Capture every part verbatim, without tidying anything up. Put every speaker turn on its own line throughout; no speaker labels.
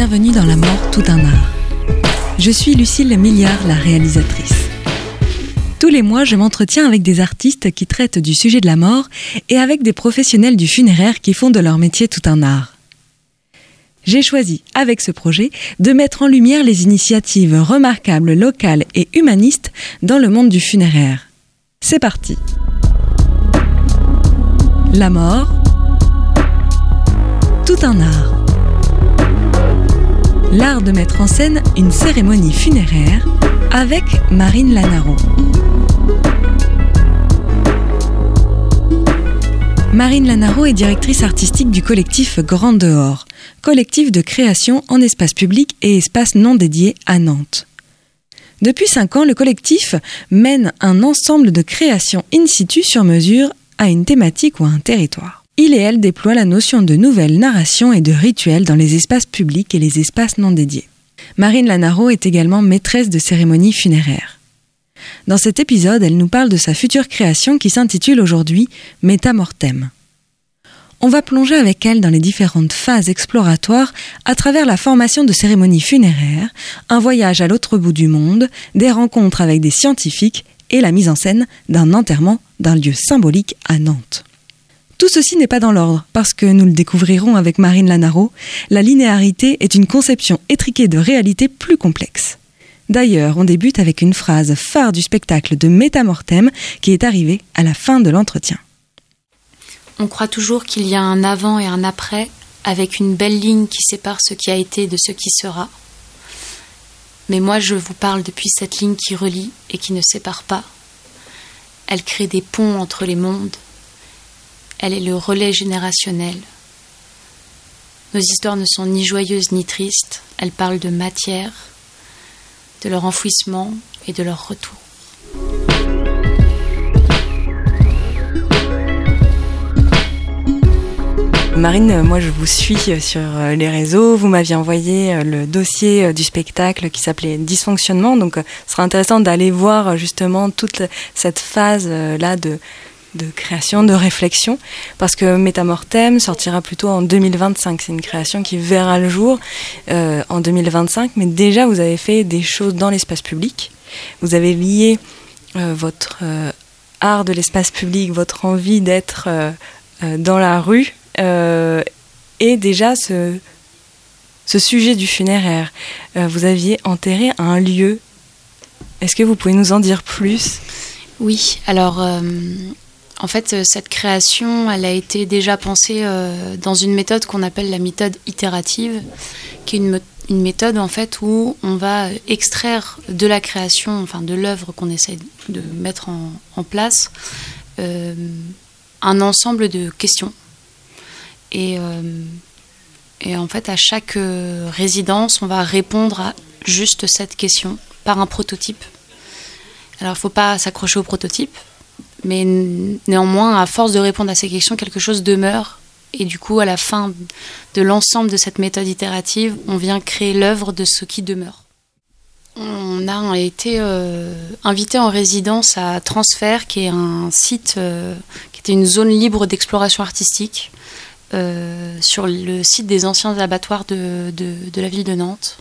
bienvenue dans La Mort, tout un art. Je suis Lucille Milliard, la réalisatrice. Tous les mois, je m'entretiens avec des artistes qui traitent du sujet de la mort et avec des professionnels du funéraire qui font de leur métier tout un art. J'ai choisi, avec ce projet, de mettre en lumière les initiatives remarquables, locales et humanistes dans le monde du funéraire. C'est parti. La mort, tout un art. L'art de mettre en scène une cérémonie funéraire avec Marine Lanaro. Marine Lanaro est directrice artistique du collectif Grand Dehors, collectif de création en espace public et espace non dédié à Nantes. Depuis cinq ans, le collectif mène un ensemble de créations in situ sur mesure à une thématique ou à un territoire. Il et elle déploient la notion de nouvelles narrations et de rituels dans les espaces publics et les espaces non dédiés. Marine Lanaro est également maîtresse de cérémonies funéraires. Dans cet épisode, elle nous parle de sa future création qui s'intitule aujourd'hui « Métamortem ». On va plonger avec elle dans les différentes phases exploratoires à travers la formation de cérémonies funéraires, un voyage à l'autre bout du monde, des rencontres avec des scientifiques et la mise en scène d'un enterrement d'un lieu symbolique à Nantes. Tout ceci n'est pas dans l'ordre, parce que nous le découvrirons avec Marine Lanaro, la linéarité est une conception étriquée de réalité plus complexe. D'ailleurs, on débute avec une phrase phare du spectacle de Métamortem qui est arrivée à la fin de l'entretien.
On croit toujours qu'il y a un avant et un après, avec une belle ligne qui sépare ce qui a été de ce qui sera. Mais moi, je vous parle depuis cette ligne qui relie et qui ne sépare pas. Elle crée des ponts entre les mondes. Elle est le relais générationnel. Nos histoires ne sont ni joyeuses ni tristes. Elles parlent de matière, de leur enfouissement et de leur retour.
Marine, moi je vous suis sur les réseaux, vous m'aviez envoyé le dossier du spectacle qui s'appelait Dysfonctionnement, donc ce sera intéressant d'aller voir justement toute cette phase-là de, de création, de réflexion, parce que Métamortem sortira plutôt en deux mille vingt-cinq, c'est une création qui verra le jour euh, en deux mille vingt-cinq, mais déjà vous avez fait des choses dans l'espace public, vous avez lié euh, votre euh, art de l'espace public, votre envie d'être euh, euh, dans la rue, Euh, et déjà ce, ce sujet du funéraire, euh, vous aviez enterré un lieu. Est-ce que vous pouvez nous en dire plus ?
Oui, alors euh, en fait cette création elle a été déjà pensée euh, dans une méthode qu'on appelle la méthode itérative, qui est une, une méthode en fait où on va extraire de la création, enfin de l'œuvre qu'on essaie de mettre en, en place, euh, un ensemble de questions. Et, euh, et en fait, à chaque euh, résidence, on va répondre à juste cette question par un prototype. Alors, il ne faut pas s'accrocher au prototype, mais n- néanmoins, à force de répondre à ces questions, quelque chose demeure. Et du coup, à la fin de l'ensemble de cette méthode itérative, on vient créer l'œuvre de ce qui demeure. On a été euh, invité en résidence à Transfert, qui est un site, euh, qui était une zone libre d'exploration artistique, Euh, sur le site des anciens abattoirs de, de, de la ville de Nantes.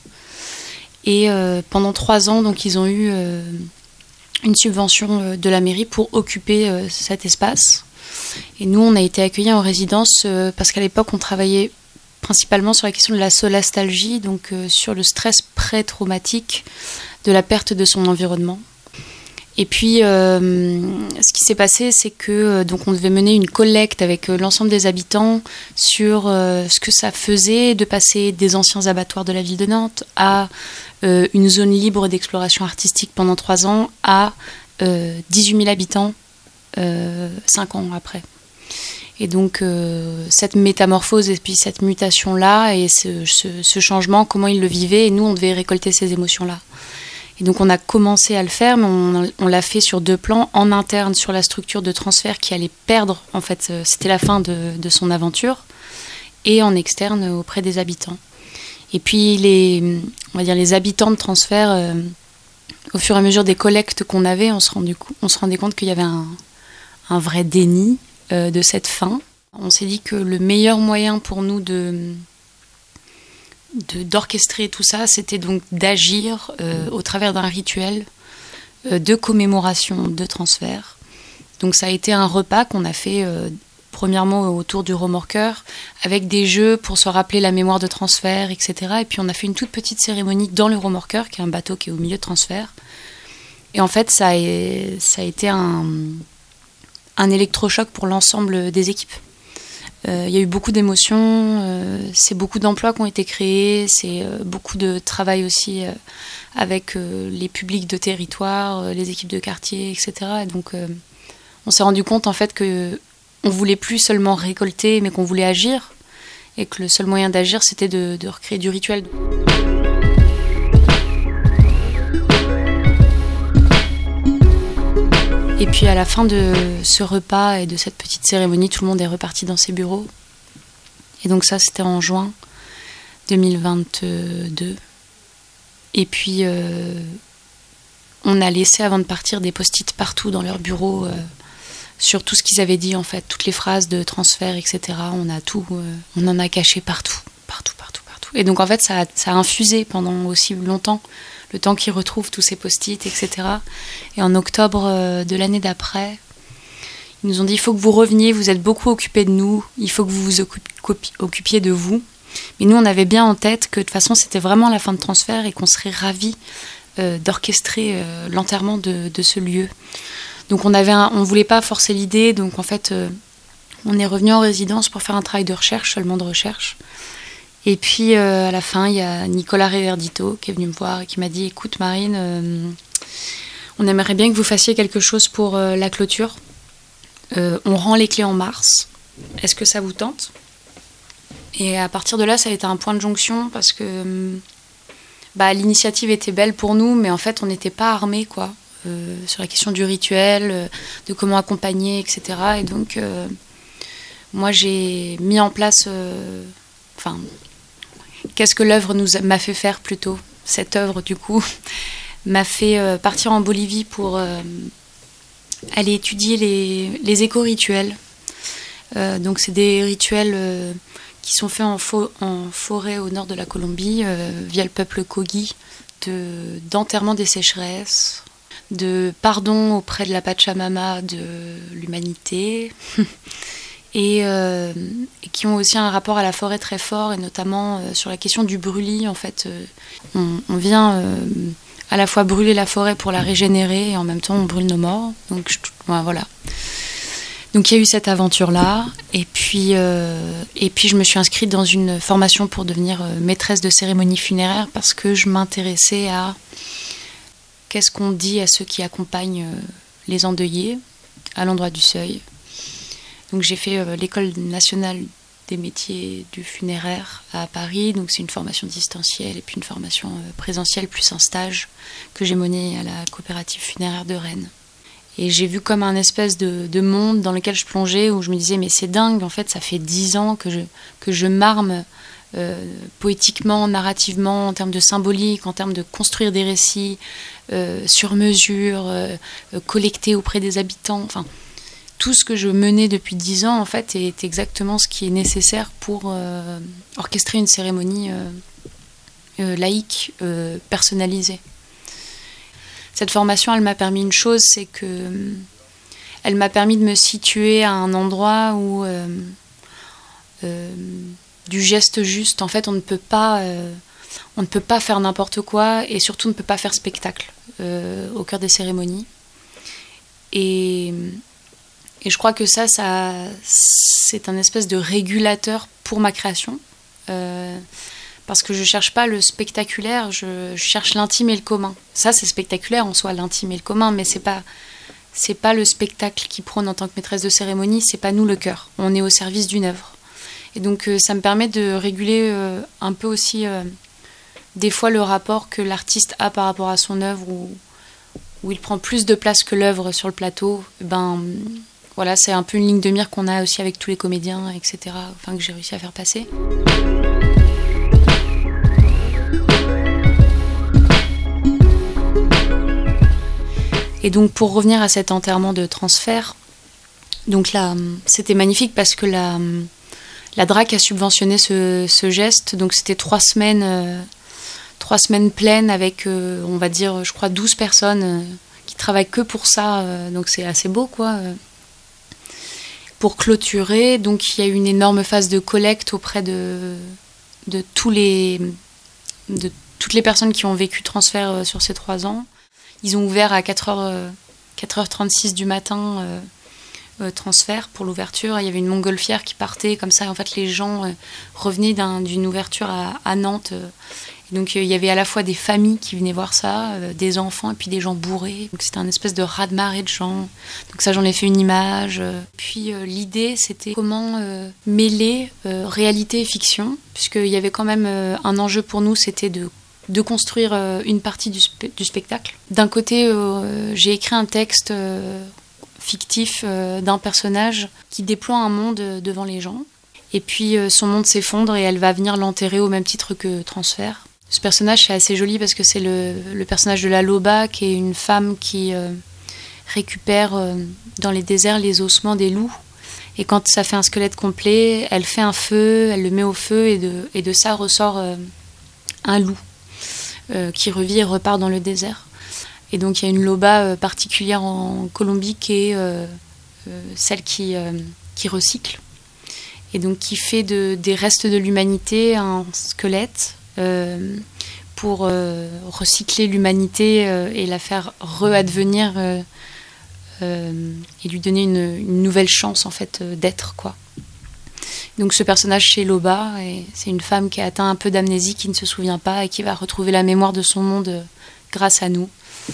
Et euh, pendant trois ans, donc, ils ont eu euh, une subvention de la mairie pour occuper euh, cet espace. Et nous, on a été accueillis en résidence euh, parce qu'à l'époque, on travaillait principalement sur la question de la solastalgie, donc euh, sur le stress pré-traumatique de la perte de son environnement. Et puis, euh, ce qui s'est passé, c'est que euh, donc on devait mener une collecte avec euh, l'ensemble des habitants sur euh, ce que ça faisait de passer des anciens abattoirs de la ville de Nantes à euh, une zone libre d'exploration artistique pendant trois ans à euh, dix-huit mille habitants euh, cinq ans après. Et donc, euh, cette métamorphose et puis cette mutation-là et ce, ce, ce changement, comment ils le vivaient, et nous, on devait récolter ces émotions-là. Et donc on a commencé à le faire, mais on, on l'a fait sur deux plans, en interne sur la structure de Transfert qui allait perdre, en fait, c'était la fin de, de son aventure, et en externe auprès des habitants. Et puis les, on va dire les habitants de Transfert, euh, au fur et à mesure des collectes qu'on avait, on se rendait, on se rendait compte qu'il y avait un, un vrai déni euh, de cette fin. On s'est dit que le meilleur moyen pour nous de de, d'orchestrer tout ça, c'était donc d'agir euh, au travers d'un rituel euh, de commémoration de transfert. Donc ça a été un repas qu'on a fait euh, premièrement autour du remorqueur, avec des jeux pour se rappeler la mémoire de transfert, et cetera. Et puis on a fait une toute petite cérémonie dans le remorqueur, qui est un bateau qui est au milieu de transfert. Et en fait, ça a, ça a été un, un électrochoc pour l'ensemble des équipes. Euh, il y a eu beaucoup d'émotions, euh, c'est beaucoup d'emplois qui ont été créés, c'est euh, beaucoup de travail aussi euh, avec euh, les publics de territoire, euh, les équipes de quartier, et cetera. Et donc euh, on s'est rendu compte en fait que on voulait plus seulement récolter, mais qu'on voulait agir, et que le seul moyen d'agir, c'était de, de recréer du rituel. Et puis à la fin de ce repas et de cette petite cérémonie, tout le monde est reparti dans ses bureaux. Et donc ça, c'était en juin deux mille vingt-deux. Et puis euh, on a laissé, avant de partir, des post-it partout dans leurs bureaux, euh, sur tout ce qu'ils avaient dit, en fait, toutes les phrases de transfert, et cetera. On a tout, euh, on en a caché partout, partout, partout, partout. Et donc en fait, ça a, ça a infusé pendant aussi longtemps, le temps qu'ils retrouvent tous ces post-it, et cetera. Et en octobre euh, de l'année d'après, ils nous ont dit, il faut que vous reveniez, vous êtes beaucoup occupés de nous, il faut que vous vous occup- occupiez de vous. Mais nous, on avait bien en tête que de toute façon, c'était vraiment la fin de transfert et qu'on serait ravis euh, d'orchestrer euh, l'enterrement de, de ce lieu. Donc on avait un, on voulait pas forcer l'idée, donc en fait euh, on est revenu en résidence pour faire un travail de recherche, seulement de recherche. Et puis euh, à la fin, il y a Nicolas Reverdito qui est venu me voir et qui m'a dit, écoute Marine, euh, on aimerait bien que vous fassiez quelque chose pour euh, la clôture. Euh, on rend les clés en mars. Est-ce que ça vous tente ? Et à partir de là, ça a été un point de jonction parce que bah, l'initiative était belle pour nous, mais en fait on n'était pas armés, quoi. Euh, sur la question du rituel, euh, de comment accompagner, et cetera. Et donc, euh, moi, j'ai mis en place... Euh, enfin, qu'est-ce que l'œuvre nous a, m'a fait faire plutôt ? Cette œuvre, du coup, m'a fait euh, partir en Bolivie pour euh, aller étudier les, les éco-rituels. Euh, donc, c'est des rituels euh, qui sont faits en, fo- en forêt au nord de la Colombie, euh, via le peuple Kogi, de, d'enterrement des sécheresses, de pardon auprès de la Pachamama de l'humanité et, euh, et qui ont aussi un rapport à la forêt très fort, et notamment euh, sur la question du brûlis. En fait, euh, on, on vient euh, à la fois brûler la forêt pour la régénérer et en même temps on brûle nos morts. Donc je, voilà. Donc il y a eu cette aventure-là, et puis, euh, et puis je me suis inscrite dans une formation pour devenir euh, maîtresse de cérémonie funéraire parce que je m'intéressais à qu'est-ce qu'on dit à ceux qui accompagnent euh, les endeuillés à l'endroit du seuil. Donc j'ai fait euh, l'école nationale des métiers du funéraire à Paris, donc c'est une formation distancielle et puis une formation euh, présentielle plus un stage que j'ai mené à la coopérative funéraire de Rennes. Et j'ai vu comme un espèce de, de monde dans lequel je plongeais, où je me disais mais c'est dingue, en fait ça fait dix ans que je, que je m'arme euh, poétiquement, narrativement, en termes de symbolique, en termes de construire des récits euh, sur mesure, euh, euh, collectés auprès des habitants. Enfin, tout ce que je menais depuis dix ans en fait est exactement ce qui est nécessaire pour euh, orchestrer une cérémonie euh, euh, laïque, euh, personnalisée. Cette formation, elle m'a permis une chose, c'est que elle m'a permis de me situer à un endroit où euh, euh, du geste juste, en fait, on ne peut pas, euh, on ne peut pas faire n'importe quoi, et surtout on ne peut pas faire spectacle euh, au cœur des cérémonies. Et, et je crois que ça, ça, c'est un espèce de régulateur pour ma création. Euh, Parce que je ne cherche pas le spectaculaire, je, je cherche l'intime et le commun. Ça, c'est spectaculaire en soi, l'intime et le commun, mais ce n'est pas, c'est pas le spectacle qui prône en tant que maîtresse de cérémonie, ce n'est pas nous le cœur. On est au service d'une œuvre. Et donc, euh, ça me permet de réguler euh, un peu aussi, euh, des fois, le rapport que l'artiste a par rapport à son œuvre, où, où il prend plus de place que l'œuvre sur le plateau. Et ben, voilà, c'est un peu une ligne de mire qu'on a aussi avec tous les comédiens, et cetera, enfin, que j'ai réussi à faire passer. Et donc pour revenir à cet enterrement de transfert, donc là c'était magnifique parce que la, la D R A C a subventionné ce, ce geste, donc c'était trois semaines, euh, trois semaines pleines avec, euh, on va dire, je crois, douze personnes euh, qui travaillent que pour ça, euh, donc c'est assez beau, quoi. Euh, pour clôturer, donc il y a eu une énorme phase de collecte auprès de, de, tous les, de toutes les personnes qui ont vécu transfert euh, sur ces trois ans. Ils ont ouvert à quatre heures trente-six du matin euh, euh, transfert pour l'ouverture. Il y avait une montgolfière qui partait, comme ça en fait les gens euh, revenaient d'un, d'une ouverture à, à Nantes. Euh, et donc euh, il y avait à la fois des familles qui venaient voir ça, euh, des enfants et puis des gens bourrés. Donc c'était un espèce de raz-de-marée de gens. Donc ça j'en ai fait une image. Euh. Puis euh, l'idée c'était comment euh, mêler euh, réalité et fiction, puisqu'il y avait quand même euh, un enjeu pour nous, c'était de de construire euh, une partie du, spe- du spectacle. D'un côté, euh, j'ai écrit un texte euh, fictif euh, d'un personnage qui déploie un monde euh, devant les gens. Et puis euh, son monde s'effondre et elle va venir l'enterrer au même titre que Transfert. Ce personnage, c'est assez joli parce que c'est le, le personnage de la Loba, qui est une femme qui euh, récupère euh, dans les déserts les ossements des loups. Et quand ça fait un squelette complet, elle fait un feu, elle le met au feu et de, et de ça ressort euh, un loup. Euh, qui revit et repart dans le désert. Et donc il y a une loba euh, particulière en Colombie qui est euh, euh, celle qui, euh, qui recycle. Et donc qui fait de, des restes de l'humanité un squelette euh, pour euh, recycler l'humanité euh, et la faire re-advenir euh, euh, et lui donner une, une nouvelle chance en fait euh, d'être, quoi. Donc ce personnage chez Loba, et c'est une femme qui a atteint un peu d'amnésie, qui ne se souvient pas et qui va retrouver la mémoire de son monde grâce à nous.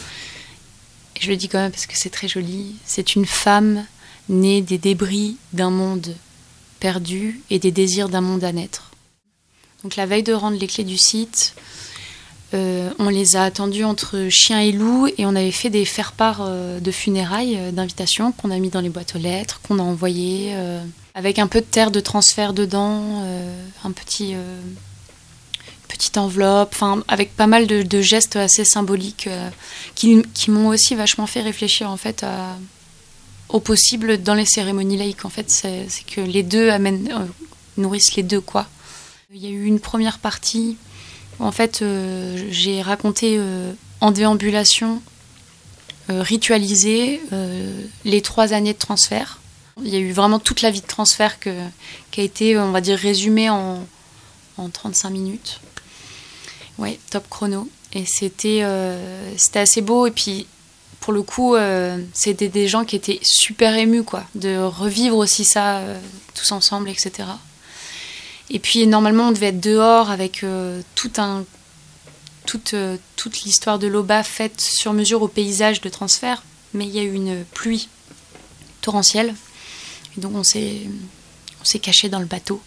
Et je le dis quand même parce que c'est très joli. C'est une femme née des débris d'un monde perdu et des désirs d'un monde à naître. Donc la veille de rendre les clés du site, euh, on les a attendus entre chien et loup et on avait fait des faire-part euh, de funérailles, euh, d'invitations qu'on a mis dans les boîtes aux lettres, qu'on a envoyées... Euh, avec un peu de terre de transfert dedans, euh, un petit, euh, petite enveloppe, enfin avec pas mal de, de gestes assez symboliques euh, qui, qui m'ont aussi vachement fait réfléchir en fait à, au possible dans les cérémonies laïques. En fait, c'est, c'est que les deux amènent, euh, nourrissent les deux, quoi. Il y a eu une première partie où en fait euh, j'ai raconté euh, en déambulation, euh, ritualisé euh, les trois années de transfert. Il y a eu vraiment toute la vie de transfert que, qui a été, on va dire, résumée en, en trente-cinq minutes. Ouais, top chrono. Et c'était, euh, c'était assez beau. Et puis, pour le coup, euh, c'était des gens qui étaient super émus, quoi, de revivre aussi ça euh, tous ensemble, et cetera. Et puis, normalement, on devait être dehors avec euh, tout un, toute, euh, toute l'histoire de Loba faite sur mesure au paysage de transfert. Mais il y a eu une pluie torrentielle. Et donc on s'est, on s'est caché dans le bateau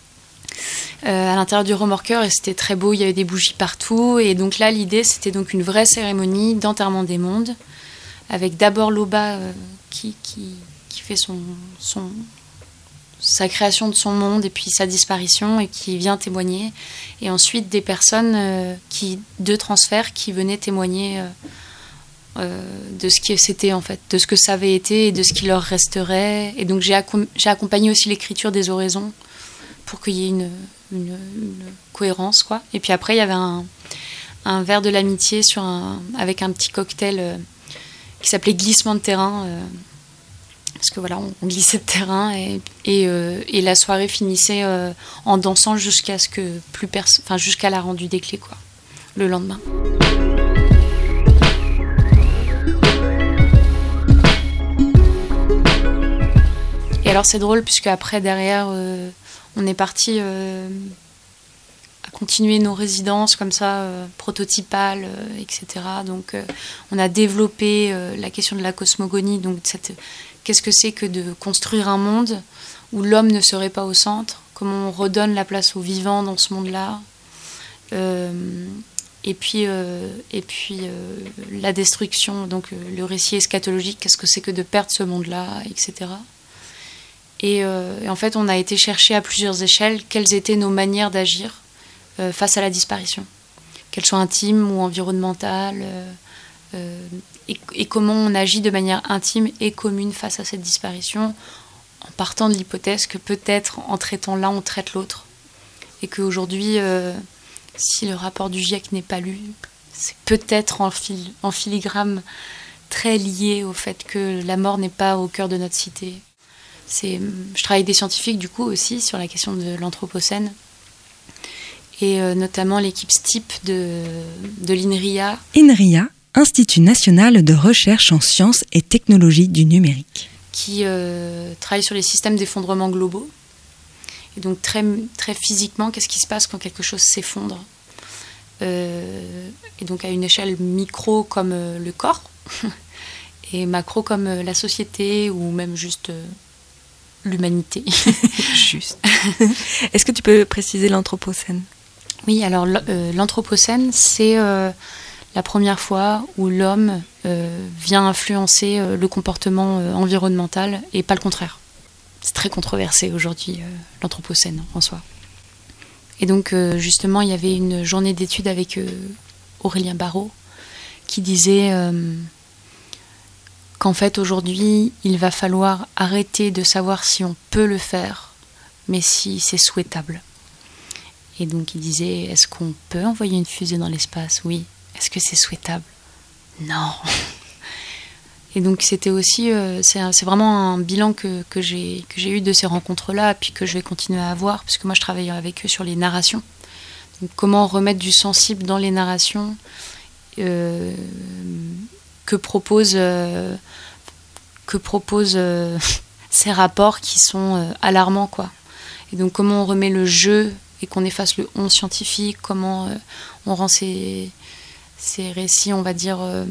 euh, à l'intérieur du remorqueur et c'était très beau, il y avait des bougies partout et donc là l'idée c'était donc une vraie cérémonie d'enterrement des mondes avec d'abord Loba euh, qui, qui, qui fait son, son, sa création de son monde et puis sa disparition et qui vient témoigner et ensuite des personnes euh, qui, de transfert qui venaient témoigner euh, Euh, de ce que c'était en fait, de ce que ça avait été et de ce qui leur resterait. Et donc j'ai, accom- j'ai accompagné aussi l'écriture des oraisons pour qu'il y ait une, une, une cohérence, quoi. Et puis après il y avait un, un verre de l'amitié sur un, avec un petit cocktail euh, qui s'appelait glissement de terrain euh, parce que voilà on, on glissait de terrain et, et, euh, et la soirée finissait euh, en dansant jusqu'à ce que plus perso- enfin jusqu'à la rendue des clés, quoi, le lendemain. Et alors c'est drôle puisque après derrière euh, on est parti euh, à continuer nos résidences comme ça euh, prototypales, euh, et cetera. Donc euh, on a développé euh, la question de la cosmogonie, donc cette, qu'est-ce que c'est que de construire un monde où l'homme ne serait pas au centre, comment on redonne la place aux vivants dans ce monde-là. Euh, et puis, euh, et puis euh, la destruction, donc euh, le récit eschatologique, qu'est-ce que c'est que de perdre ce monde-là, et cetera. Et, euh, et en fait, on a été chercher à plusieurs échelles quelles étaient nos manières d'agir euh, face à la disparition, qu'elles soient intimes ou environnementales, euh, euh, et, et comment on agit de manière intime et commune face à cette disparition, en partant de l'hypothèse que peut-être en traitant l'un, on traite l'autre. Et qu'aujourd'hui, euh, si le rapport du GIEC n'est pas lu, c'est peut-être en, fil- en filigrane très lié au fait que la mort n'est pas au cœur de notre cité. C'est, je travaille avec des scientifiques du coup aussi sur la question de l'anthropocène. Et euh, notamment l'équipe S T I P de, de l'INRIA.
INRIA, Institut national de recherche en sciences et technologies du numérique.
Qui euh, travaille sur les systèmes d'effondrement globaux. Et donc très, très physiquement, qu'est-ce qui se passe quand quelque chose s'effondre ? euh, Et donc à une échelle micro comme euh, le corps, et macro comme euh, la société, ou même juste euh, l'humanité.
Juste. Est-ce que tu peux préciser l'anthropocène ?
Oui, alors euh, l'anthropocène, c'est euh, la première fois où l'homme euh, vient influencer euh, le comportement euh, environnemental et pas le contraire. C'est très controversé aujourd'hui, euh, l'anthropocène en soi. Et donc, euh, justement, il y avait une journée d'études avec euh, Aurélien Barraud qui disait euh, qu'en fait, aujourd'hui, il va falloir arrêter de savoir si on peut le faire, mais si c'est souhaitable. Et donc il disait, est-ce qu'on peut envoyer une fusée dans l'espace ? Oui. Est-ce que c'est souhaitable ? Non. Et donc c'était aussi, euh, c'est, un, c'est vraiment un bilan que, que, j'ai, que j'ai eu de ces rencontres-là, puis que je vais continuer à avoir, parce que moi je travaille avec eux sur les narrations. Donc comment remettre du sensible dans les narrations euh, que proposent, euh, que proposent euh, ces rapports qui sont euh, alarmants, quoi. Et donc comment on remet le jeu et qu'on efface le on scientifique, comment euh, on rend ces, ces récits, on va dire, euh,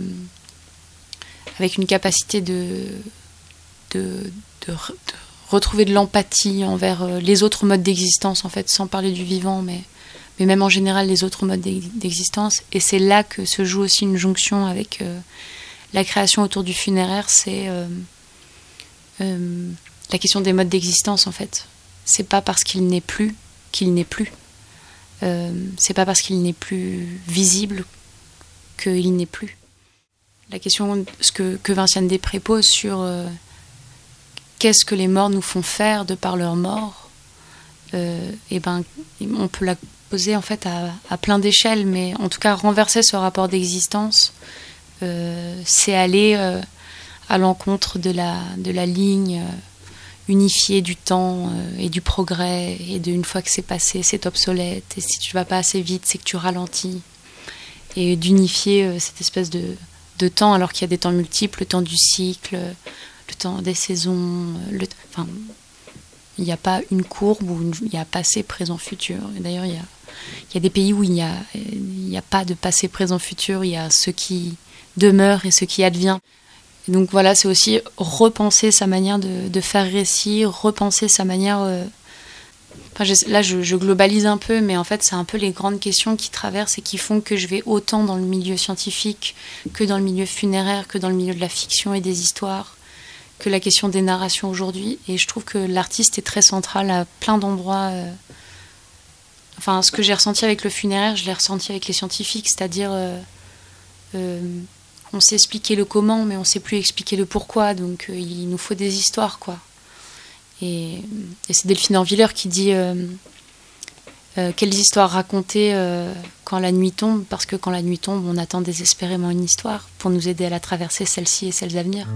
avec une capacité de, de, de, de retrouver de l'empathie envers euh, les autres modes d'existence, en fait, sans parler du vivant, mais, mais même en général les autres modes d'existence. Et c'est là que se joue aussi une jonction avec euh, la création autour du funéraire, c'est euh, euh, la question des modes d'existence, en fait. C'est pas parce qu'il n'est plus qu'il n'est plus. Euh, c'est pas parce qu'il n'est plus visible qu'il n'est plus. La question ce que, que Vinciane Després pose sur euh, qu'est-ce que les morts nous font faire de par leur mort, euh, et ben, on peut la poser en fait à, à plein d'échelles, mais en tout cas renverser ce rapport d'existence, euh, c'est aller euh, à l'encontre de la, de la ligne euh, unifié du temps euh, et du progrès, et de une fois que c'est passé, c'est obsolète, et si tu vas pas assez vite, c'est que tu ralentis, et d'unifier euh, cette espèce de, de temps, alors qu'il y a des temps multiples, le temps du cycle, le temps des saisons, le, enfin, il n'y a pas une courbe où il y a passé, présent, futur. Et d'ailleurs, il y a, il y a des pays où il n'y a, il y a pas de passé, présent, futur, il y a ce qui demeure et ce qui advient. Et donc voilà, c'est aussi repenser sa manière de, de faire récit, repenser sa manière... Euh... Enfin, je, là, je, je globalise un peu, mais en fait, c'est un peu les grandes questions qui traversent et qui font que je vais autant dans le milieu scientifique que dans le milieu funéraire, que dans le milieu de la fiction et des histoires, que la question des narrations aujourd'hui. Et je trouve que l'artiste est très central à plein d'endroits. Euh... Enfin, ce que j'ai ressenti avec le funéraire, je l'ai ressenti avec les scientifiques, c'est-à-dire... Euh... Euh... On sait expliquer le comment, mais on ne sait plus expliquer le pourquoi. Donc, euh, il nous faut des histoires, quoi. Et, et c'est Delphine Orviller qui dit euh, euh, quelles histoires raconter euh, quand la nuit tombe, parce que quand la nuit tombe, on attend désespérément une histoire pour nous aider à la traverser, celle-ci et celles à venir.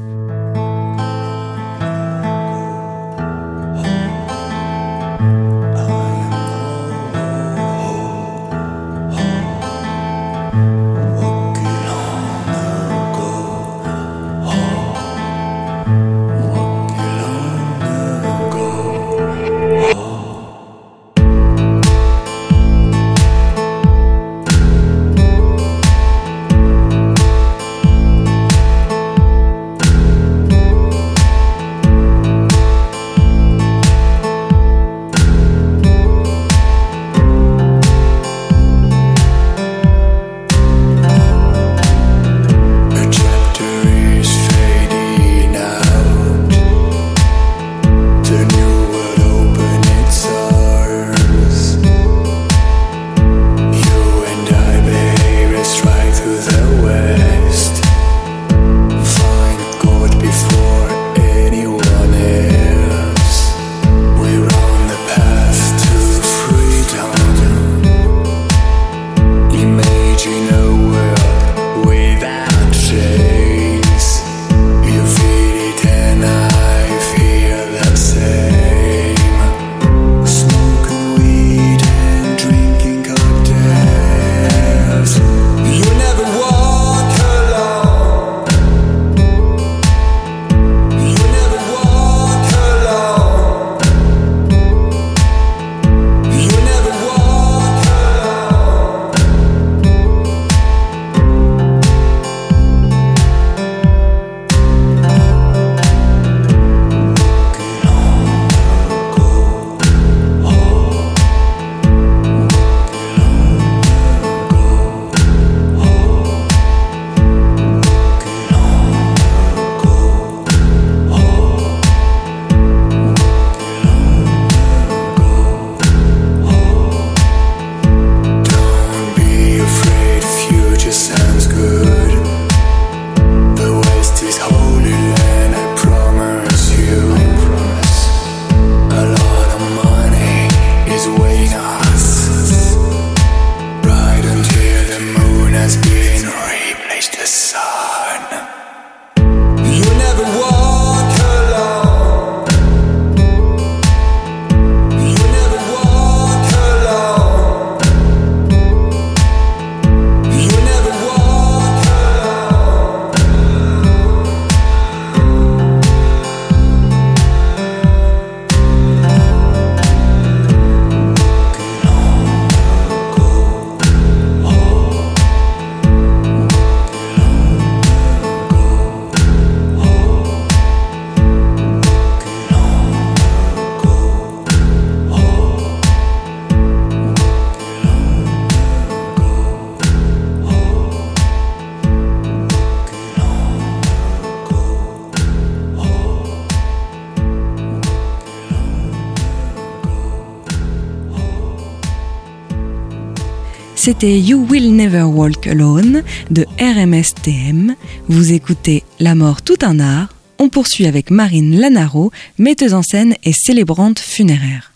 C'était You Will Never Walk Alone de R M S T M. Vous écoutez La mort tout un art. On poursuit avec Marine Lanaro, metteuse en scène et célébrante funéraire.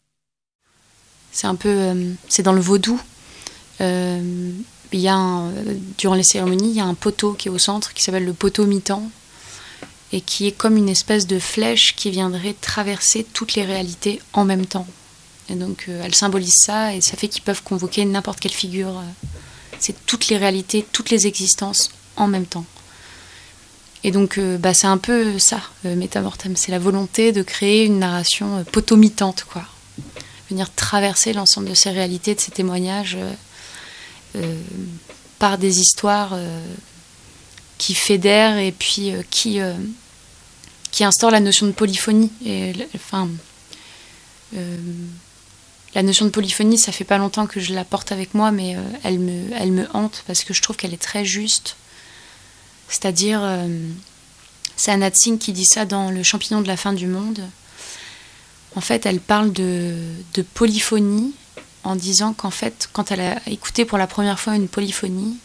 C'est un peu, euh, c'est dans le vaudou. Euh, il y a un, durant les cérémonies, il y a un poteau qui est au centre qui s'appelle le poteau mi-temps et qui est comme une espèce de flèche qui viendrait traverser toutes les réalités en même temps. Et donc, euh, elle symbolise ça et ça fait qu'ils peuvent convoquer n'importe quelle figure. C'est toutes les réalités, toutes les existences en même temps. Et donc, euh, bah, c'est un peu ça, euh, Métamortem. C'est la volonté de créer une narration euh, potomitante, quoi. Venir traverser l'ensemble de ces réalités, de ces témoignages euh, euh, par des histoires euh, qui fédèrent et puis euh, qui, euh, qui instaurent la notion de polyphonie. Et, enfin, euh, la notion de polyphonie, ça fait pas longtemps que je la porte avec moi, mais euh, elle me, elle me hante parce que je trouve qu'elle est très juste. C'est-à-dire, euh, c'est Anna Tsing qui dit ça dans Le champignon de la fin du monde. En fait, elle parle de, de polyphonie en disant qu'en fait, quand elle a écouté pour la première fois une polyphonie,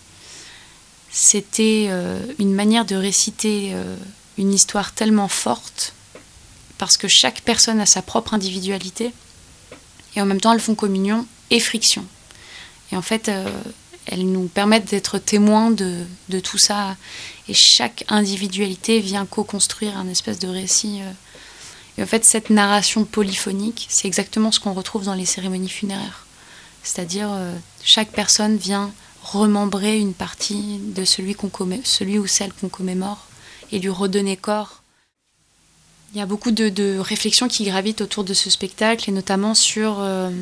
c'était euh, une manière de réciter euh, une histoire tellement forte parce que chaque personne a sa propre individualité et en même temps, elles font communion et friction. Et en fait, euh, elles nous permettent d'être témoins de, de tout ça. Et chaque individualité vient co-construire un espèce de récit. Euh. Et en fait, cette narration polyphonique, c'est exactement ce qu'on retrouve dans les cérémonies funéraires. C'est-à-dire, euh, chaque personne vient remembrer une partie de celui, qu'on commé- celui ou celle qu'on commémore et lui redonner corps. Il y a beaucoup de, de réflexions qui gravitent autour de ce spectacle, et notamment sur euh,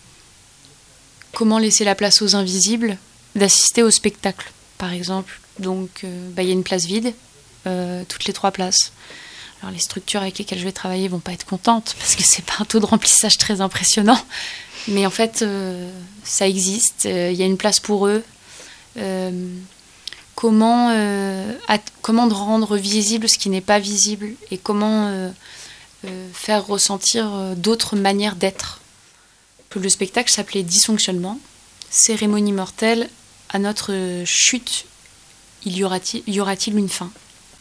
comment laisser la place aux invisibles d'assister au spectacle, par exemple. Donc, euh, bah, y a une place vide, euh, toutes les trois places. Alors, les structures avec lesquelles je vais travailler vont pas être contentes, parce que c'est pas un taux de remplissage très impressionnant. Mais en fait, euh, ça existe, il euh, y a une place pour eux. Euh, comment, euh, at- comment de rendre visible ce qui n'est pas visible et comment euh, euh, faire ressentir euh, d'autres manières d'être. Le spectacle s'appelait Dysfonctionnement, cérémonie mortelle, à notre chute, il y aura-t-il, y aura-t-il une fin?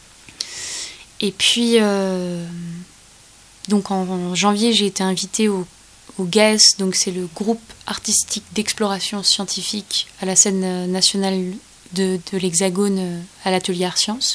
Et puis, euh, donc en, en janvier, j'ai été invitée au, au G A E S, donc c'est le groupe artistique d'exploration scientifique à la scène nationale de, de l'Hexagone à l'atelier Art Sciences,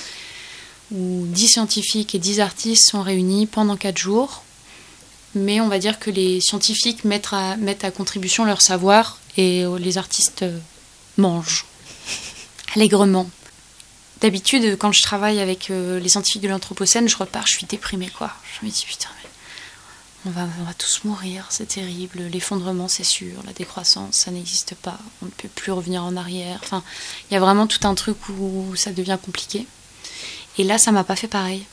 où dix scientifiques et dix artistes sont réunis pendant quatre jours. Mais on va dire que les scientifiques mettent à, mettent à contribution leur savoir et les artistes mangent allègrement. D'habitude, quand je travaille avec euh, les scientifiques de l'Anthropocène, je repars, je suis déprimée, quoi. Je me dis, putain, mais on va, on va tous mourir, c'est terrible. L'effondrement, c'est sûr. La décroissance, ça n'existe pas. On ne peut plus revenir en arrière. Enfin, il y a vraiment tout un truc où ça devient compliqué. Et là, ça m'a pas fait pareil.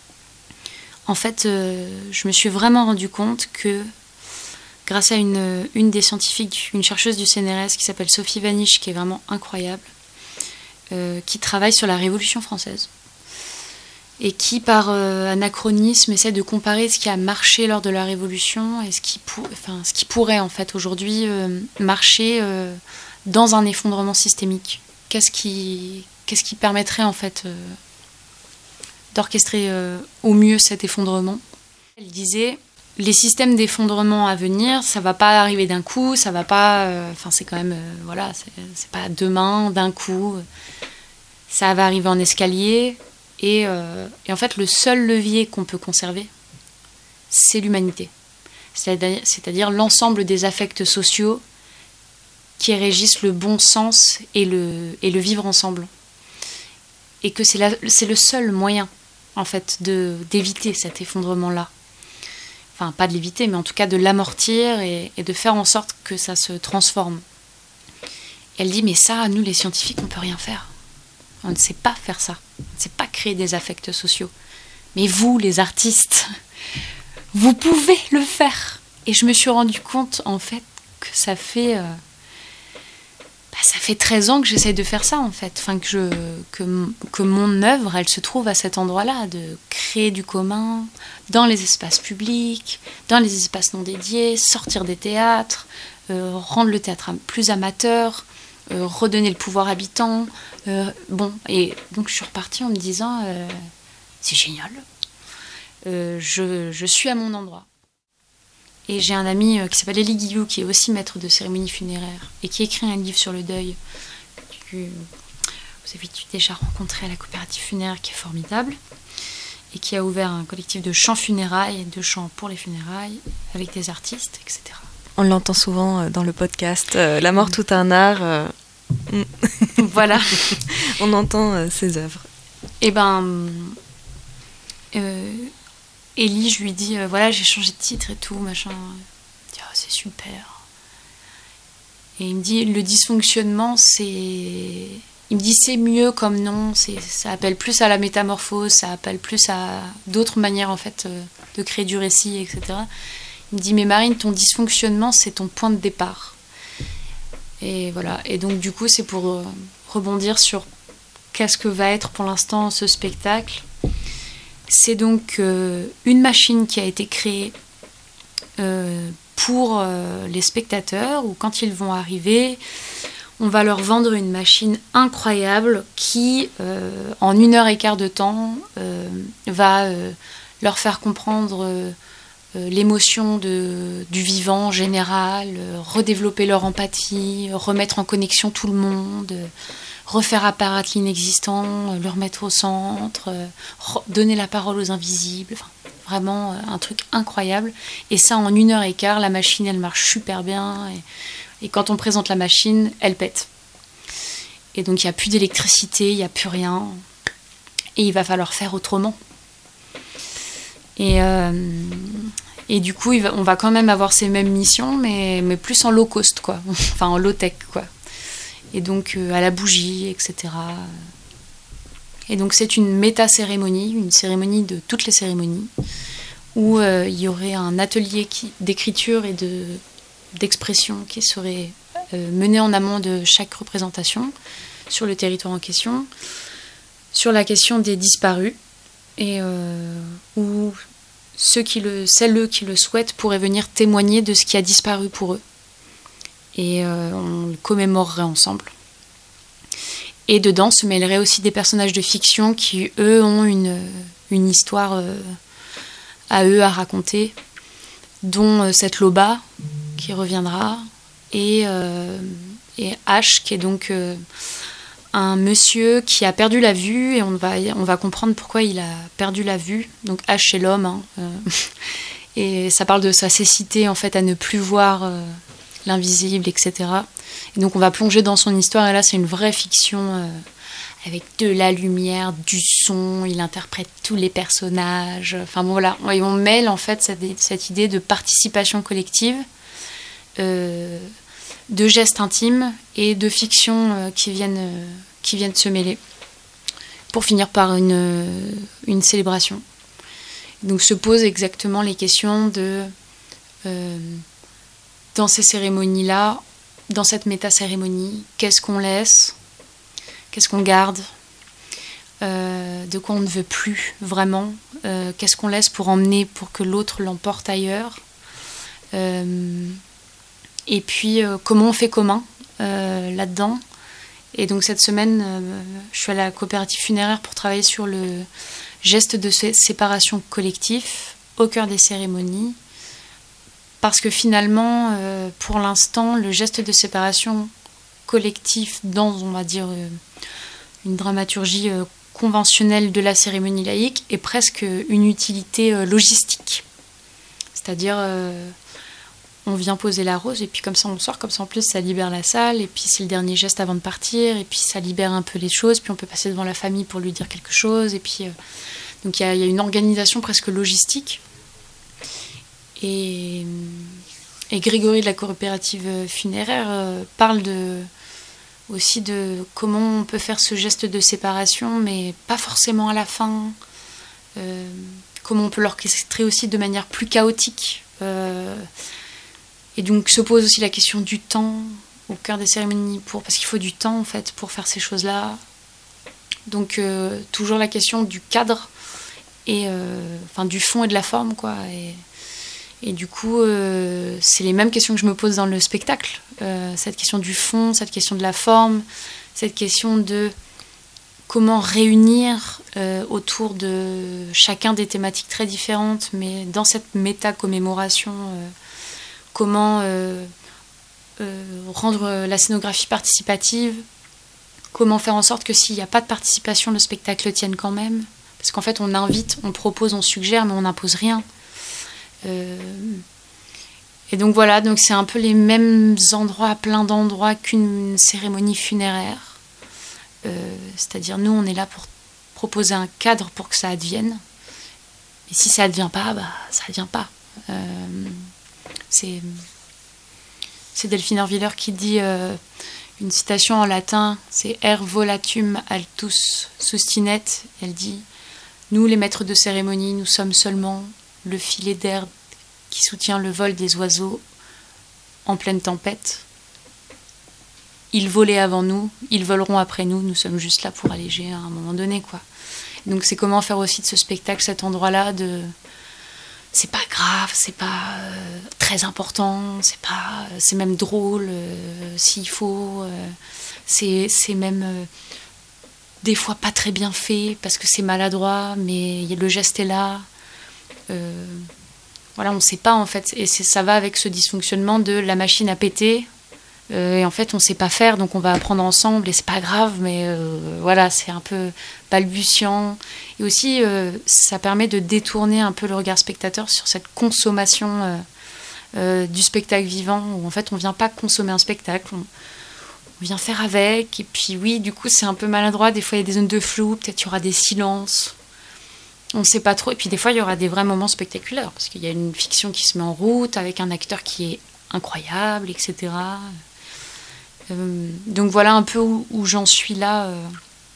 En fait, euh, je me suis vraiment rendu compte que grâce à une, une des scientifiques, une chercheuse du C N R S qui s'appelle Sophie Vanish, qui est vraiment incroyable, euh, qui travaille sur la Révolution française et qui, par euh, anachronisme, essaie de comparer ce qui a marché lors de la Révolution et ce qui, pour, enfin, ce qui pourrait en fait aujourd'hui euh, marcher euh, dans un effondrement systémique. Qu'est-ce qui, qu'est-ce qui permettrait en fait euh, d'orchestrer euh, au mieux cet effondrement. Elle disait, les systèmes d'effondrement à venir, ça va pas arriver d'un coup, ça va pas, enfin euh, c'est quand même, euh, voilà, c'est, c'est pas demain, d'un coup, ça va arriver en escalier, et, euh, et en fait le seul levier qu'on peut conserver, c'est l'humanité, c'est-à-dire, c'est-à-dire l'ensemble des affects sociaux qui régissent le bon sens et le, et le vivre ensemble, et que c'est, la, c'est le seul moyen en fait, de, d'éviter cet effondrement-là. Enfin, pas de l'éviter, mais en tout cas de l'amortir et, et de faire en sorte que ça se transforme. Et elle dit, mais ça, nous les scientifiques, on ne peut rien faire. On ne sait pas faire ça. On ne sait pas créer des affects sociaux. Mais vous, les artistes, vous pouvez le faire. Et je me suis rendu compte, en fait, que ça fait... Euh, bah, ça fait treize ans que j'essaie de faire ça en fait, enfin, que, je, que, que mon œuvre, elle se trouve à cet endroit-là, de créer du commun dans les espaces publics, dans les espaces non dédiés, sortir des théâtres, euh, rendre le théâtre plus amateur, euh, redonner le pouvoir habitant. Euh, bon, et donc je suis repartie en me disant, euh, c'est génial, euh, je, je suis à mon endroit. Et j'ai un ami qui s'appelle Elie Guillou, qui est aussi maître de cérémonie funéraire et qui écrit un livre sur le deuil que vous avez déjà rencontré à la coopérative funéraire, qui est formidable, et qui a ouvert un collectif de chants funérailles, de chants pour les funérailles, avec des artistes, et cetera.
On l'entend souvent dans le podcast, euh, La mort tout un art. Euh...
Voilà.
On entend euh, ses œuvres.
Et ben... Euh, Elie, je lui dis, euh, voilà, j'ai changé de titre et tout, machin. Il dit, oh, c'est super. Et il me dit, le dysfonctionnement, c'est... Il me dit, c'est mieux comme nom, c'est... ça appelle plus à la métamorphose, ça appelle plus à d'autres manières, en fait, euh, de créer du récit, et cetera. Il me dit, mais Marine, ton dysfonctionnement, c'est ton point de départ. Et voilà. Et donc, du coup, c'est pour euh, rebondir sur qu'est-ce que va être pour l'instant ce spectacle. C'est donc euh, une machine qui a été créée euh, pour euh, les spectateurs, où quand ils vont arriver, on va leur vendre une machine incroyable qui, euh, en une heure et quart de temps, euh, va euh, leur faire comprendre euh, l'émotion de, du vivant en général, euh, redévelopper leur empathie, remettre en connexion tout le monde, euh, refaire apparaître l'inexistant, euh, le remettre au centre, euh, donner la parole aux invisibles, enfin, vraiment euh, un truc incroyable. Et ça, en une heure et quart, la machine, elle marche super bien. Et, et quand on présente la machine, elle pète. Et donc, il n'y a plus d'électricité, il n'y a plus rien. Et il va falloir faire autrement. Et, euh, et du coup, il va, on va quand même avoir ces mêmes missions, mais, mais plus en low cost, quoi. Enfin, en low tech, quoi. Et donc euh, à la bougie, et cetera. Et donc c'est une méta-cérémonie, une cérémonie de toutes les cérémonies, où euh, il y aurait un atelier qui, d'écriture et de, d'expression qui serait euh, mené en amont de chaque représentation sur le territoire en question, sur la question des disparus, et euh, où ceux qui le, celles qui le souhaitent pourraient venir témoigner de ce qui a disparu pour eux. Et euh, on le commémorerait ensemble. Et dedans se mêleraient aussi des personnages de fiction qui, eux, ont une, une histoire euh, à eux à raconter, dont euh, cette Loba, qui reviendra, et, euh, et H, qui est donc euh, un monsieur qui a perdu la vue, et on va, on va comprendre pourquoi il a perdu la vue. Donc H, c'est l'homme, hein, euh, et ça parle de sa cécité, en fait, à ne plus voir... Euh, l'invisible, et cetera. Et donc on va plonger dans son histoire, et là c'est une vraie fiction euh, avec de la lumière, du son, il interprète tous les personnages. Enfin bon voilà, et on mêle en fait cette, cette idée de participation collective, euh, de gestes intimes et de fiction euh, qui, viennent, euh, qui viennent se mêler pour finir par une, une célébration. Donc se posent exactement les questions de... Euh, dans ces cérémonies-là, dans cette méta-cérémonie, qu'est-ce qu'on laisse, qu'est-ce qu'on garde, euh, de quoi on ne veut plus vraiment, euh, qu'est-ce qu'on laisse pour emmener, pour que l'autre l'emporte ailleurs, euh, et puis euh, comment on fait commun euh, là-dedans. Et donc cette semaine, euh, je suis à la coopérative funéraire pour travailler sur le geste de séparation collectif au cœur des cérémonies, parce que finalement, euh, pour l'instant, le geste de séparation collectif dans, on va dire, euh, une dramaturgie euh, conventionnelle de la cérémonie laïque est presque une utilité euh, logistique. C'est-à-dire, euh, on vient poser la rose et puis comme ça on sort, comme ça en plus ça libère la salle, et puis c'est le dernier geste avant de partir, et puis ça libère un peu les choses, puis on peut passer devant la famille pour lui dire quelque chose, et puis... Euh, donc il y, y a une organisation presque logistique. Et, et Grégory de la coopérative funéraire euh, parle de, aussi de comment on peut faire ce geste de séparation, mais pas forcément à la fin. Euh, comment on peut l'orchestrer aussi de manière plus chaotique. Euh, et donc se pose aussi la question du temps, au cœur des cérémonies, pour, parce qu'il faut du temps en fait pour faire ces choses-là. Donc euh, toujours la question du cadre, et, euh, enfin du fond et de la forme, quoi. Et, et du coup, euh, c'est les mêmes questions que je me pose dans le spectacle. Euh, cette question du fond, cette question de la forme, cette question de comment réunir euh, autour de chacun des thématiques très différentes, mais dans cette méta-commémoration, euh, comment euh, euh, rendre la scénographie participative, comment faire en sorte que s'il n'y a pas de participation, le spectacle tienne quand même. Parce qu'en fait, on invite, on propose, on suggère, mais on n'impose rien. Euh, et donc voilà, donc c'est un peu les mêmes endroits, plein d'endroits qu'une cérémonie funéraire. Euh, c'est-à-dire, nous, on est là pour proposer un cadre pour que ça advienne. Et si ça advient pas, bah, ça advient pas. Euh, c'est, c'est Delphine Erwiller qui dit euh, une citation en latin, c'est « Er volatum altus sustinet ». Elle dit « Nous, les maîtres de cérémonie, nous sommes seulement le filet d'air qui soutient le vol des oiseaux en pleine tempête. Ils volaient avant nous, ils voleront après nous, nous sommes juste là pour alléger à un moment donné, quoi. » Donc c'est comment faire aussi de ce spectacle cet endroit-là de... C'est pas grave, c'est pas euh, très important, c'est pas, c'est même drôle euh, s'il faut, euh, c'est, c'est même euh, des fois pas très bien fait parce que c'est maladroit, mais le geste est là. Euh, voilà, on sait pas en fait, et c'est, ça va avec ce dysfonctionnement de la machine à péter. Euh, et en fait, on sait pas faire, donc on va apprendre ensemble, et c'est pas grave, mais euh, voilà, c'est un peu balbutiant. Et aussi, euh, ça permet de détourner un peu le regard spectateur sur cette consommation euh, euh, du spectacle vivant, où en fait, on vient pas consommer un spectacle, on, on vient faire avec. Et puis oui, du coup, c'est un peu maladroit. Des fois, il y a des zones de flou, peut-être il y aura des silences. On sait pas trop. Et puis des fois, il y aura des vrais moments spectaculaires, parce qu'il y a une fiction qui se met en route avec un acteur qui est incroyable, et cetera. Euh, donc voilà un peu où, où j'en suis là euh,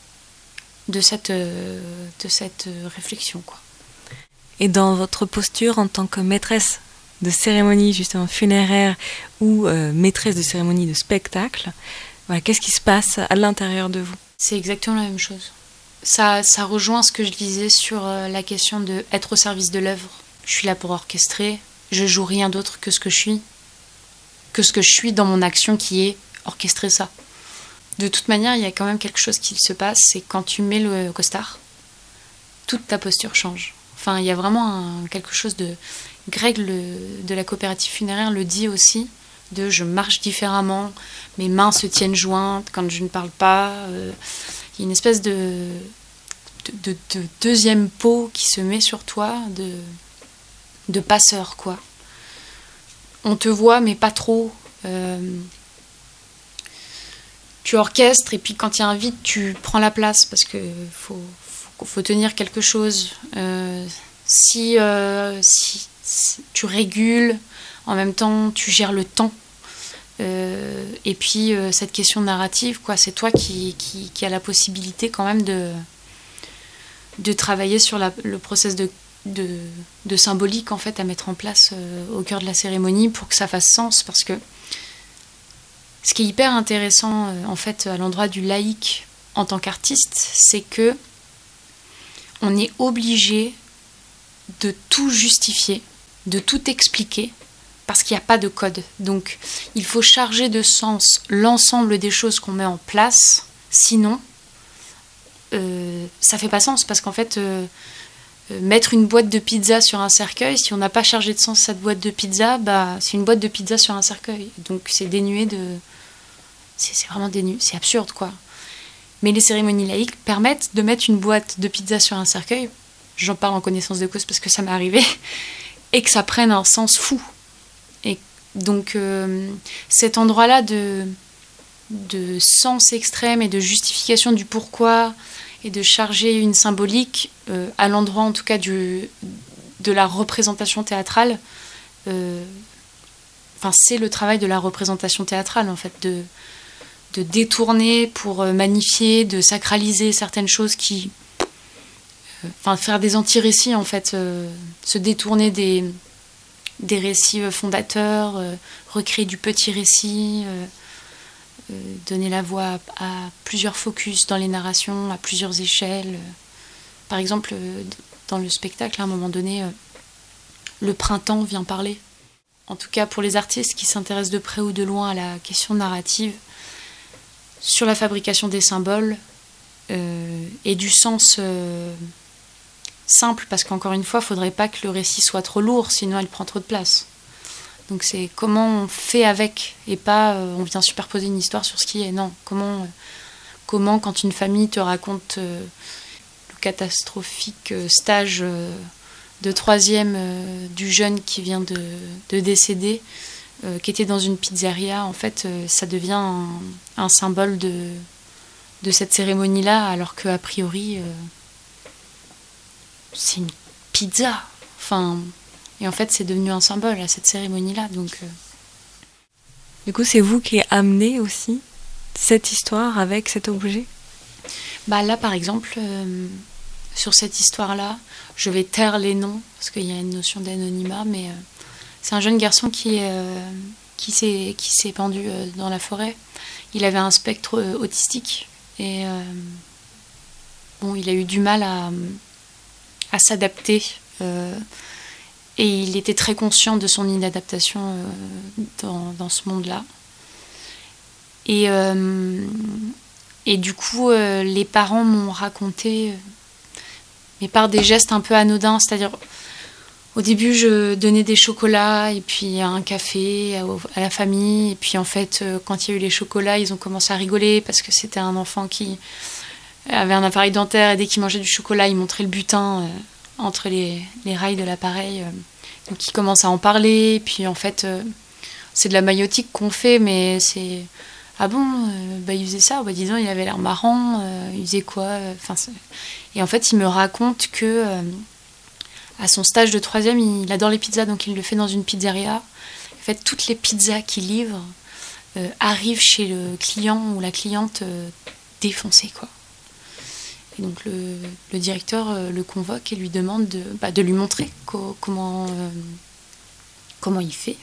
de cette, euh, de cette euh, réflexion, quoi.
Et dans votre posture en tant que maîtresse de cérémonie justement funéraire ou euh, maîtresse de cérémonie de spectacle, voilà, qu'est-ce qui se passe à l'intérieur de vous ?
C'est exactement la même chose. Ça, ça rejoint ce que je disais sur euh, la question d'être au service de l'œuvre. Je suis là pour orchestrer, je joue rien d'autre que ce que je suis, que ce que je suis dans mon action qui est orchestrer ça. De toute manière, il y a quand même quelque chose qui se passe, c'est quand tu mets le costard, toute ta posture change. Enfin, il y a vraiment un, quelque chose de... Greg le, de la coopérative funéraire le dit aussi, de je marche différemment, mes mains se tiennent jointes quand je ne parle pas. Euh, il y a une espèce de, de, de, de deuxième peau qui se met sur toi, de, de passeur, quoi. On te voit, mais pas trop. Euh, Tu orchestres, et puis quand il y a un vide, tu prends la place parce qu'il faut, faut, faut tenir quelque chose. Euh, si, euh, si, si tu régules, en même temps, tu gères le temps. Euh, et puis, euh, cette question narrative, quoi, c'est toi qui, qui, qui a la possibilité quand même de, de travailler sur la, le process de, de, de symbolique en fait, à mettre en place euh, au cœur de la cérémonie pour que ça fasse sens. Parce que ce qui est hyper intéressant euh, en fait à l'endroit du laïc en tant qu'artiste, c'est que on est obligé de tout justifier, de tout expliquer, parce qu'il n'y a pas de code. Donc il faut charger de sens l'ensemble des choses qu'on met en place, sinon euh, ça fait pas sens, parce qu'en fait euh, euh, mettre une boîte de pizza sur un cercueil, si on n'a pas chargé de sens cette boîte de pizza, bah, c'est une boîte de pizza sur un cercueil. Donc c'est dénué de... C'est, c'est vraiment dénué, c'est absurde, quoi. Mais les cérémonies laïques permettent de mettre une boîte de pizza sur un cercueil, j'en parle en connaissance de cause parce que ça m'est arrivé, et que ça prenne un sens fou. Et donc euh, cet endroit-là de, de sens extrême et de justification du pourquoi, et de charger une symbolique, euh, à l'endroit en tout cas du, de la représentation théâtrale, euh, enfin, c'est le travail de la représentation théâtrale, en fait, de, de détourner pour magnifier, de sacraliser certaines choses qui... Euh, enfin, faire des anti-récits, en fait, euh, se détourner des, des récits fondateurs, euh, recréer du petit récit, euh, euh, donner la voix à, à plusieurs focus dans les narrations, à plusieurs échelles. Par exemple, euh, dans le spectacle, à un moment donné, euh, le printemps vient parler. En tout cas, pour les artistes qui s'intéressent de près ou de loin à la question narrative, sur la fabrication des symboles euh, et du sens euh, simple, parce qu'encore une fois, il ne faudrait pas que le récit soit trop lourd, sinon il prend trop de place. Donc c'est comment on fait avec, et pas euh, on vient superposer une histoire sur ce qui est. Non, comment, euh, comment quand une famille te raconte euh, le catastrophique euh, stage euh, de troisième euh, du jeune qui vient de, de décéder, euh, qui était dans une pizzeria, en fait, euh, ça devient un, un symbole de, de cette cérémonie-là, alors qu'a priori, euh, c'est une pizza. Enfin... Et en fait, c'est devenu un symbole à cette cérémonie-là. Donc, euh...
Du coup, c'est vous qui amenez aussi cette histoire avec cet objet ?
Bah là, par exemple, euh, sur cette histoire-là, je vais taire les noms, parce qu'il y a une notion d'anonymat, mais euh, c'est un jeune garçon qui, euh, qui, s'est, qui s'est pendu euh, dans la forêt. Il avait un spectre euh, autistique. Et euh, bon, il a eu du mal à, à s'adapter. Euh, Et il était très conscient de son inadaptation euh, dans, dans ce monde-là. Et, euh, et du coup, euh, les parents m'ont raconté, euh, mais par des gestes un peu anodins. C'est-à-dire, au début, je donnais des chocolats et puis un café à, à la famille. Et puis en fait, euh, quand il y a eu les chocolats, ils ont commencé à rigoler parce que c'était un enfant qui avait un appareil dentaire et dès qu'il mangeait du chocolat, il montrait le butin euh, entre les, les rails de l'appareil. Euh, donc ils commencent à en parler. Puis en fait, euh, c'est de la maïotique qu'on fait, mais c'est... Ah bon, euh, bah il faisait ça, bah dis donc, il avait l'air marrant, euh, il faisait quoi enfin, c'est... Et en fait, il me raconte que euh, à son stage de troisième, il adore les pizzas, donc il le fait dans une pizzeria. En fait, toutes les pizzas qu'il livre euh, arrivent chez le client ou la cliente euh, défoncées, quoi. Et donc le, le directeur euh, le convoque et lui demande de, bah, de lui montrer co- comment, euh, comment il fait.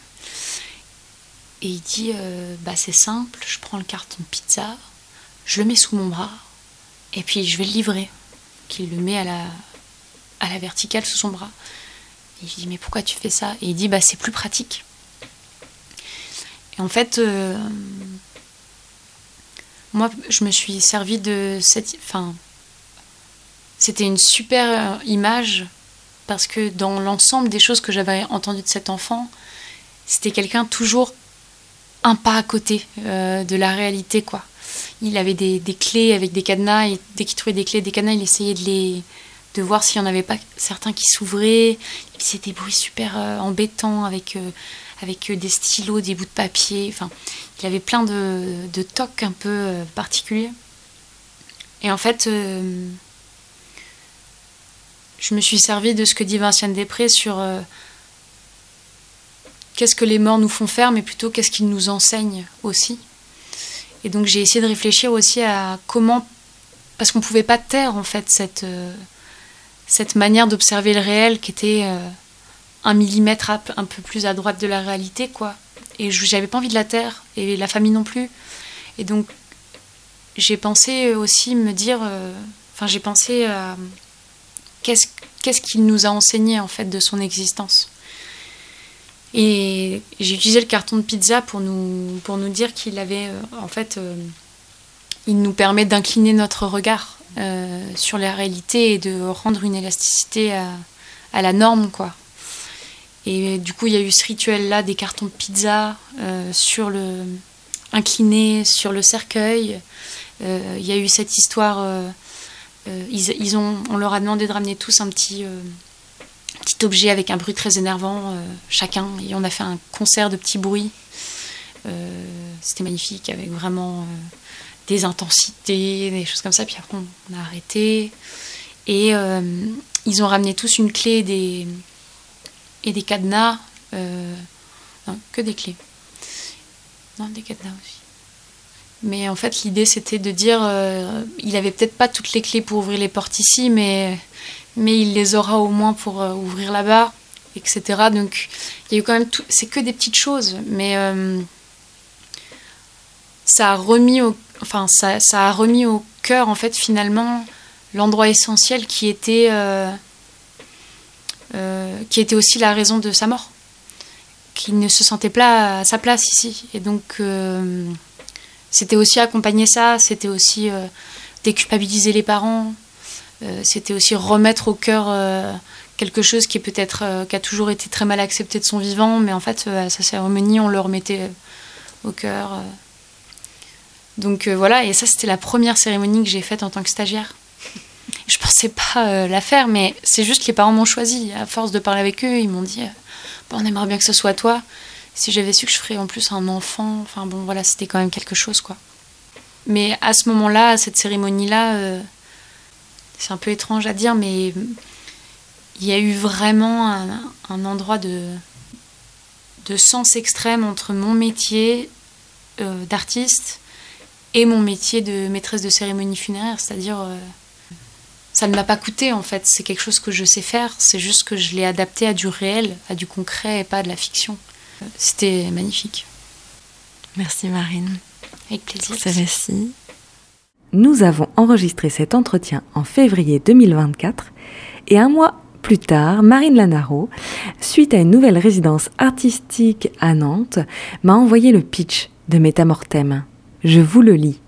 Et il dit, euh, bah, c'est simple, je prends le carton de pizza, je le mets sous mon bras, et puis je vais le livrer. Qu'il le met à la, à la verticale sous son bras. Et je dis, mais pourquoi tu fais ça ? Et il dit, bah, c'est plus pratique. Et en fait, euh, moi, je me suis servi de cette... Enfin, c'était une super image, parce que dans l'ensemble des choses que j'avais entendues de cet enfant, c'était quelqu'un toujours un pas à côté euh, de la réalité, quoi. Il avait des, des clés avec des cadenas, et dès qu'il trouvait des clés, des cadenas, il essayait de, les, de voir s'il n'y en avait pas certains qui s'ouvraient. Il faisait des bruits super euh, embêtants avec, euh, avec des stylos, des bouts de papier. Enfin, il avait plein de, de tocs un peu euh, particuliers. Et en fait, euh, je me suis servi de ce que dit Vinciane Després sur... Euh, qu'est-ce que les morts nous font faire, mais plutôt qu'est-ce qu'ils nous enseignent aussi. Et donc j'ai essayé de réfléchir aussi à comment... Parce qu'on ne pouvait pas taire, en fait, cette, euh, cette manière d'observer le réel qui était euh, un millimètre à, un peu plus à droite de la réalité, quoi. Et je n'avais pas envie de la taire, et la famille non plus. Et donc j'ai pensé aussi me dire... Euh, enfin, j'ai pensé à... Qu'est-ce, qu'est-ce qu'il nous a enseigné, en fait, de son existence ? Et j'ai utilisé le carton de pizza pour nous, pour nous dire qu'il avait, euh, en fait, euh, il nous permet d'incliner notre regard euh, sur la réalité et de rendre une élasticité à, à la norme, quoi. Et du coup, il y a eu ce rituel-là des cartons de pizza euh, sur le, inclinés sur le cercueil. Euh, il y a eu cette histoire, euh, euh, ils, ils ont, on leur a demandé de ramener tous un petit... Euh, petit objet avec un bruit très énervant, euh, chacun, et on a fait un concert de petits bruits. Euh, c'était magnifique, avec vraiment euh, des intensités, des choses comme ça, puis après on a arrêté. Et euh, ils ont ramené tous une clé et des, et des cadenas. Euh, non, que des clés. Non, des cadenas aussi. Mais en fait, l'idée, c'était de dire, euh, il avait peut-être pas toutes les clés pour ouvrir les portes ici, mais... mais il les aura au moins pour euh, ouvrir là-bas, et cetera. Donc, il y a eu quand même tout... C'est que des petites choses, mais euh, ça a remis au, enfin, ça, ça a remis au cœur, en fait, finalement, l'endroit essentiel qui était, euh, euh, qui était aussi la raison de sa mort. Qu'il ne se sentait pas à sa place ici. Et donc, euh, c'était aussi accompagner ça, c'était aussi euh, déculpabiliser les parents, euh, c'était aussi remettre au cœur euh, quelque chose qui est peut-être euh, qui a toujours été très mal accepté de son vivant, mais en fait, euh, à sa cérémonie, on le remettait euh, au cœur. Euh. Donc euh, voilà, et ça, c'était la première cérémonie que j'ai faite en tant que stagiaire. Je pensais pas euh, la faire, mais c'est juste que les parents m'ont choisi. À force de parler avec eux, ils m'ont dit... Euh, on aimerait bien que ce soit toi. Si j'avais su que je ferais en plus un enfant, enfin bon, voilà, c'était quand même quelque chose, quoi. Mais à ce moment-là, à cette cérémonie-là, euh, c'est un peu étrange à dire, mais il y a eu vraiment un, un endroit de, de sens extrême entre mon métier euh, d'artiste et mon métier de maîtresse de cérémonie funéraire, c'est-à-dire... Euh, ça ne m'a pas coûté, en fait. C'est quelque chose que je sais faire. C'est juste que je l'ai adapté à du réel, à du concret et pas à de la fiction. C'était magnifique.
Merci Marine.
Avec plaisir.
Pour ce récit. Nous avons enregistré cet entretien en février deux mille vingt-quatre et un mois plus tard, Marine Lanaro, suite à une nouvelle résidence artistique à Nantes, m'a envoyé le pitch de Métamortem. Je vous le lis.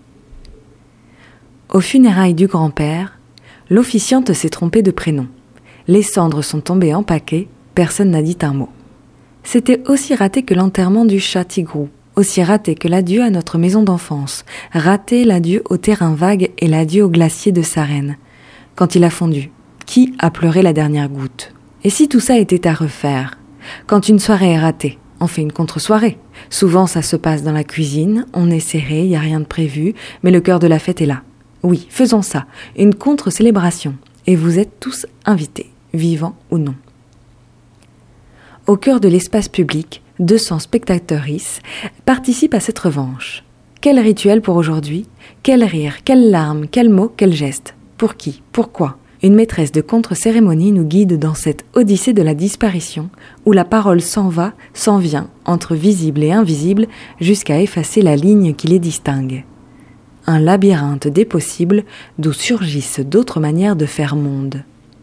Aux funérailles du grand-père, l'officiante s'est trompée de prénom. Les cendres sont tombées en paquets, personne n'a dit un mot. C'était aussi raté que l'enterrement du chat Tigrou, aussi raté que l'adieu à notre maison d'enfance, raté l'adieu au terrain vague et l'adieu au glacier de Sarenne. Quand il a fondu, qui a pleuré la dernière goutte? Et si tout ça était à refaire? Quand une soirée est ratée, on fait une contre-soirée. Souvent ça se passe dans la cuisine, on est serré, il n'y a rien de prévu, mais le cœur de la fête est là. Oui, faisons ça, une contre-célébration, et vous êtes tous invités, vivants ou non. Au cœur de l'espace public, deux cents spectatrices participent à cette revanche. Quel rituel pour aujourd'hui? Quel rire, quelles larmes, quels mots, quels gestes? Pour qui? Pourquoi? Une maîtresse de contre-cérémonie nous guide dans cette odyssée de la disparition, où la parole s'en va, s'en vient, entre visible et invisible, jusqu'à effacer la ligne qui les distingue. Un labyrinthe des possibles d'où surgissent d'autres manières de faire monde.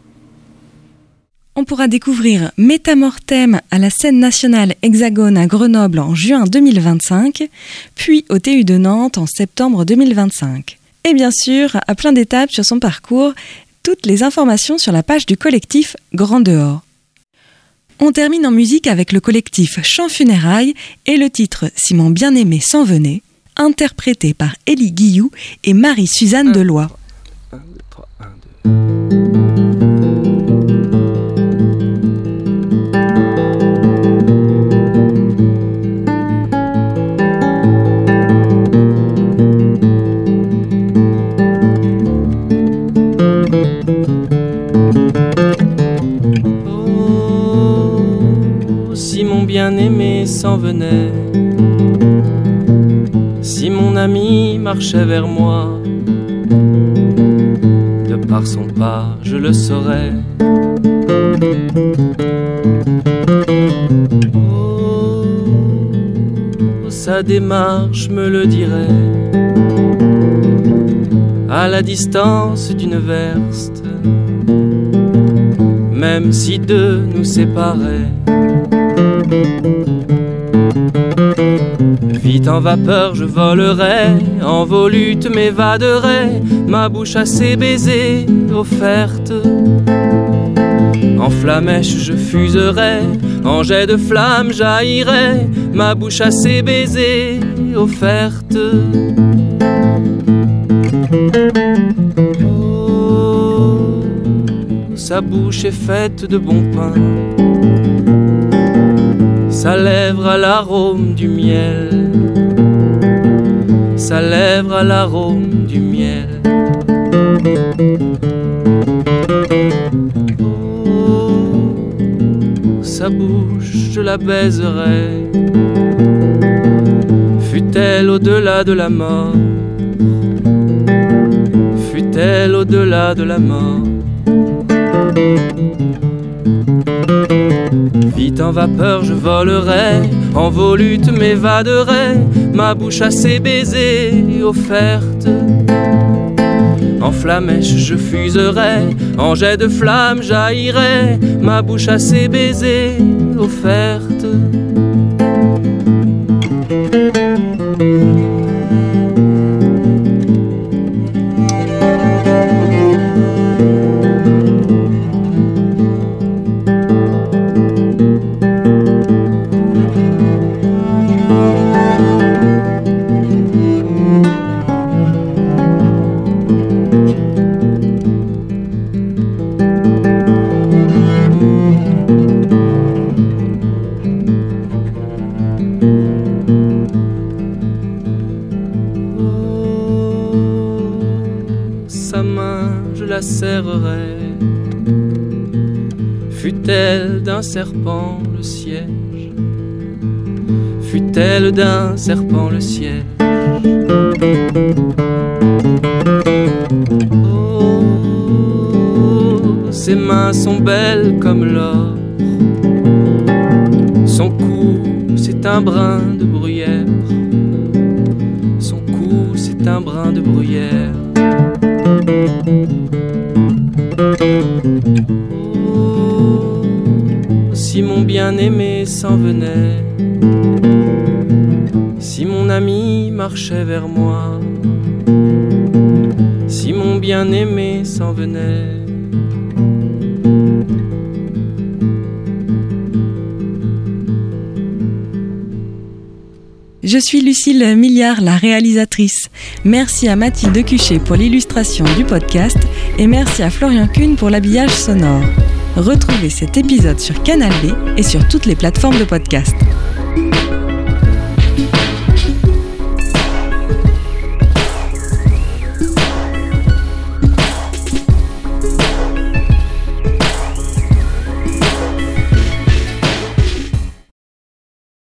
On pourra découvrir Métamortem à la scène nationale Hexagone à Grenoble en juin deux mille vingt-cinq, puis au T U de Nantes en septembre deux mille vingt-cinq. Et bien sûr, à plein d'étapes sur son parcours, toutes les informations sur la page du collectif Grand Dehors. On termine en musique avec le collectif Chant Funérailles et le titre « Si mon bien-aimé s'en venait », interprété par Élie Guilloux et Marie-Suzanne Deloy. un, deux, trois, un, deux.
Oh, si mon bien-aimé s'en venait, si mon ami marchait vers moi, de par son pas, je le saurais. Oh, sa démarche me le dirait. À la distance d'une verste, même si deux nous séparaient. Vite en vapeur je volerai, en volute m'évaderai, ma bouche à ses baisers offerte. En flamèche je fuserai, en jet de flamme jaillirai, ma bouche à ses baisers offerte. Oh, sa bouche est faite de bon pain, sa lèvre à l'arôme du miel, sa lèvre à l'arôme du miel. Oh, sa bouche, je la baiserai, fût-elle au-delà de la mort, fût-elle au-delà de la mort. Vite en vapeur je volerai, en volute m'évaderai, ma bouche à ses baisers offerte. En flamèche je fuserai, en jet de flamme jaillirai, ma bouche à ses baisers offerte. Serrerai, fut-elle d'un serpent le siège, fut-elle d'un serpent le siège. Oh, ses mains sont belles comme l'or, son cou c'est un brin de bruyère, son cou c'est un brin de bruyère. Oh, si mon bien-aimé s'en venait, si mon ami marchait vers moi, si mon bien-aimé s'en venait.
Je suis Lucille Milliard, la réalisatrice. Merci à Mathilde Cuchet pour l'illustration du podcast et merci à Florian Kuhn pour l'habillage sonore. Retrouvez cet épisode sur Canal B et sur toutes les plateformes de podcast.